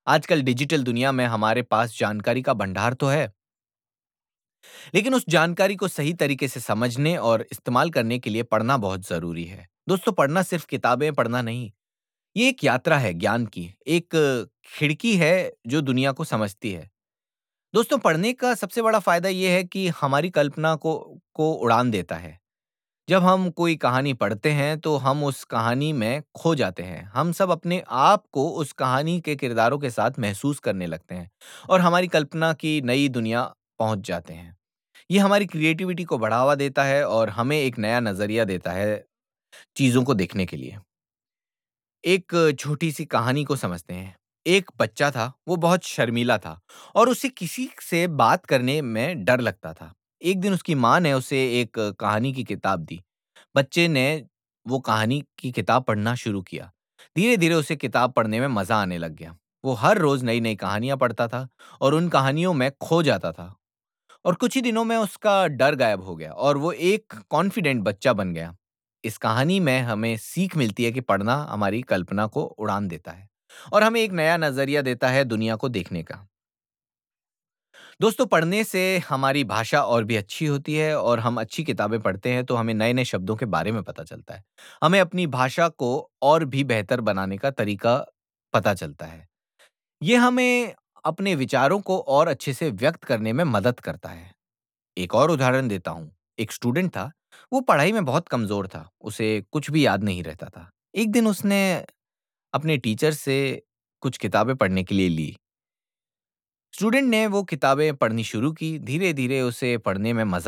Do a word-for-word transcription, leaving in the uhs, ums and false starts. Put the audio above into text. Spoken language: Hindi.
आजकल डिजिटल दुनिया में हमारे पास जानकारी का भंडार तो है, लेकिन उस जानकारी को सही तरीके से समझने और इस्तेमाल करने के लिए पढ़ना बहुत ज़रूरी है। दोस्तों, पढ़ना सिर्फ किताबें पढ़ना नहीं, ये एक यात्रा है ज्ञान की, एक खिड़की है जो दुनिया को समझती है। दोस्तों, पढ़ने का सबसे बड़ा फ़ायदा ये है कि हमारी कल्पना को को उड़ान देता है। जब हम कोई कहानी पढ़ते हैं, तो हम उस कहानी में खो जाते हैं। हम सब अपने आप को उस कहानी के किरदारों के साथ महसूस करने लगते हैं और हमारी कल्पना की नई दुनिया पहुँच जाते हैं। ये हमारी क्रिएटिविटी को बढ़ावा देता है और हमें एक नया नज़रिया देता है चीज़ों को देखने के लिए। एक छोटी-सी कहानी को समझते हैं। एक बच्चा था, वो बहुत शर्मीला था और उसे किसी से बात करने में डर लगता था। एक दिन उसकी माँ ने उसे एक कहानी की किताब दी। बच्चे ने वो कहानी की किताब पढ़ना शुरू किया। धीरे-धीरे उसे किताब पढ़ने में मज़ा आने लग गया। वो हर रोज़ नई-नई कहानियाँ पढ़ता था और उन कहानियों में खो जाता था और कुछ ही दिनों में उसका डर गायब हो गया और वो एक कॉन्फिडेंट बच्चा बन गया। इस कहानी में हमें सीख मिलती है कि पढ़ना हमारी कल्पना को उड़ान देता है और हमें एक नया नज़रिया देता है दुनिया को देखने का। दोस्तों, पढ़ने से हमारी भाषा और भी अच्छी होती है और हम अच्छी किताबें पढ़ते हैं तो हमें नए-नए शब्दों के बारे में पता चलता है। हमें अपनी भाषा को और भी बेहतर बनाने का तरीका पता चलता है। ये हमें अपने विचारों को और अच्छे से व्यक्त करने में मदद करता है। एक और उदाहरण देता हूँ। एक स्टूडेंट था, वो पढ़ाई में बहुत कमज़ोर था, उसे कुछ भी याद नहीं रहता था। एक दिन उसने अपने टीचर से कुछ किताबें पढ़ने के लिए ली। स्टूडेंट ने वो किताबें पढ़नी शुरू की, धीरे-धीरे उसे पढ़ने में मज़ा